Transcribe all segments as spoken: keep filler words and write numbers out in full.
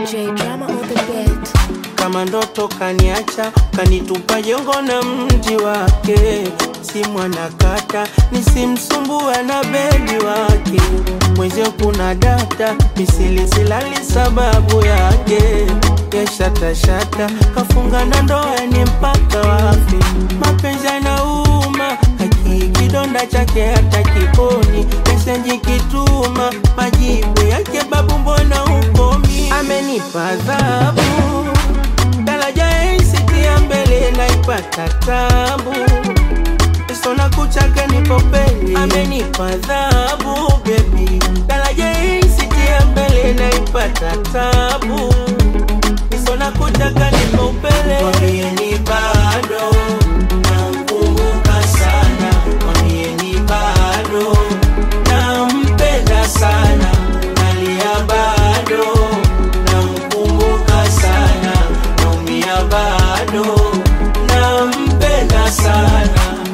J Drama on the beat. Kama ndoto kaniacha, kanitupa jongo na mji wake. Si mwanakata, nisimsumbua na bedi wake. Mwezio kuna data, misili silali sababu yake. Yeshata shata, kafunga na ndoa ni mpaka wafi. Mapenzi yanauma, haki kidonda chake hata kiponi. Mesenji kituma, majibu yake babu mbona ukomi. Amenipa adhabu, daraja isitia mbele na ipata tabu. Sona kuchaka nipo peni. Amenipa adhabu baby, daraja isitia mbele na ipata tabu. Sona kuchaka nipo pele. Mwambieni bado namkumbuka sana. Mwambieni bado nampenda sana. Nalia bado namkumbuka sana. Naumia bado nampenda sana.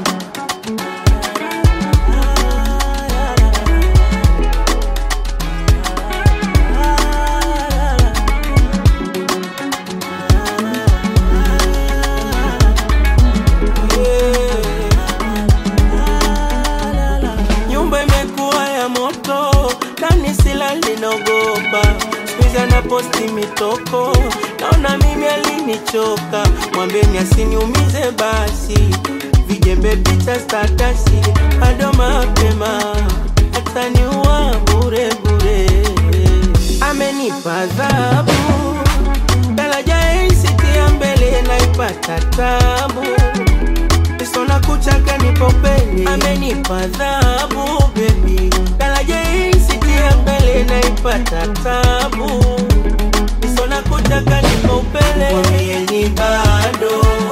Linogopa, squeeze na posti mitoko. Naona mimi alinichoka, mwambeni asiniumize basi. Vijembe picha statasi, bado mapema ataniua bure bure. Amenipa adhabu, daraja isitia mbele na ipata tabu. Sona kuchaka nipo peni. Amenipa adhabu baby, daraja isitia mbele na ipata tabu. Sona kuchaka nipo pele. Mwambieni bado